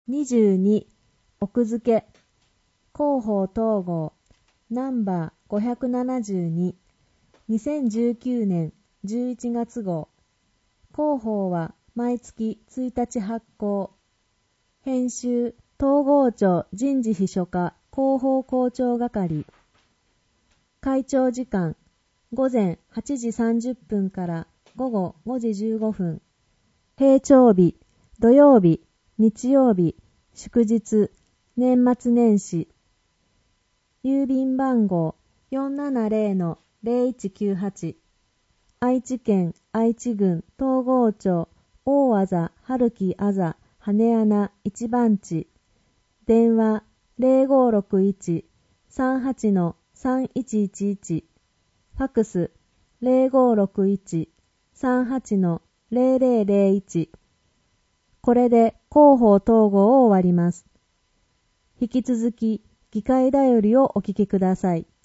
22奥付広報統合ナンバー572 2019年11月号広報は毎月1日発行編集統合庁人事秘書課広報校長係会長時間午前8時30分から午後5時15分平常日土曜日日曜日祝日年末年始郵便番号 470-0198 愛知県愛知郡東郷町大字春木あざ羽穴一番地電話 0561-38-3111 ファクス 0561-38-0001 これで広報統合を終わります。引き続き議会だよりをお聞きください。